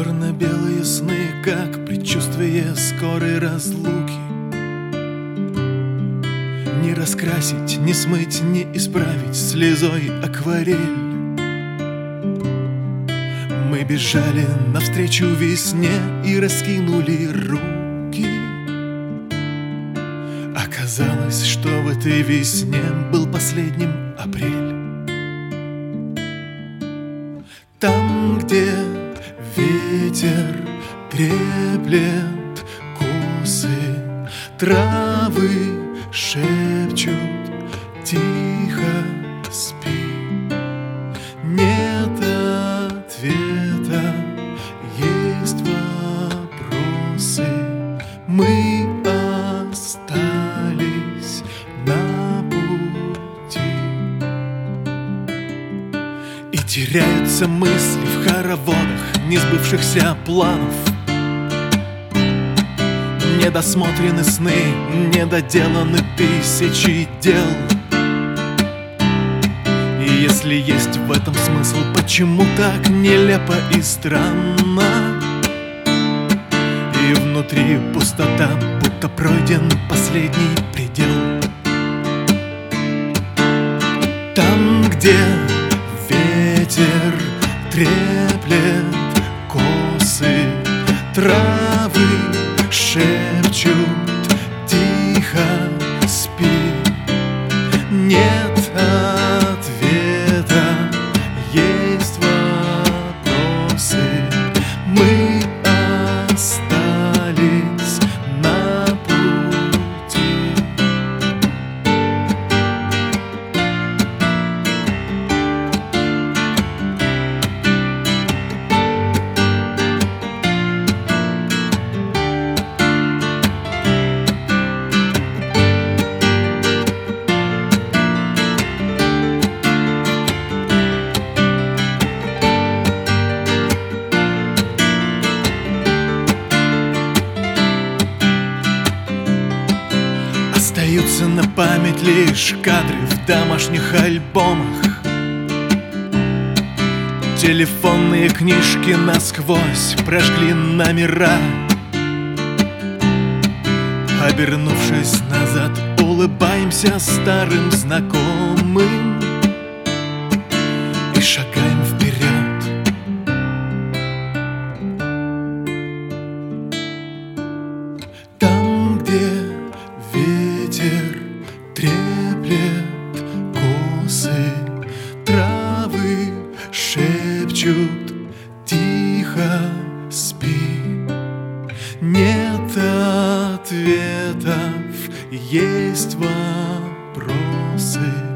черно-белые сны, как предчувствие скорой разлуки. Не раскрасить, не смыть, не исправить слезой акварель. Мы бежали навстречу весне и раскинули руки. Оказалось, что в этой весне был последним апрель. Там, где ветер треплет косы, травы шепчут тихо спи. Нет ответа, есть вопросы. Мы остались на пути. И теряются мысли в хороводах несбывшихся планов. Недосмотрены сны, недоделаны тысячи дел. И если есть в этом смысл, почему так нелепо и странно? И внутри пустота, будто пройден последний предел. Там, где ветер треплет косы, травы шепчут тихо спи. Нет ответа, есть вопросы. Мы остались на пути. Остаются на память лишь кадры в домашних альбомах. Телефонные книжки насквозь прожгли номера. Обернувшись назад, улыбаемся старым знакомым и шагаем вперед. Там, где ветер треплет косы, травы шепчут тихо спи. Нет ответов, есть вопросы.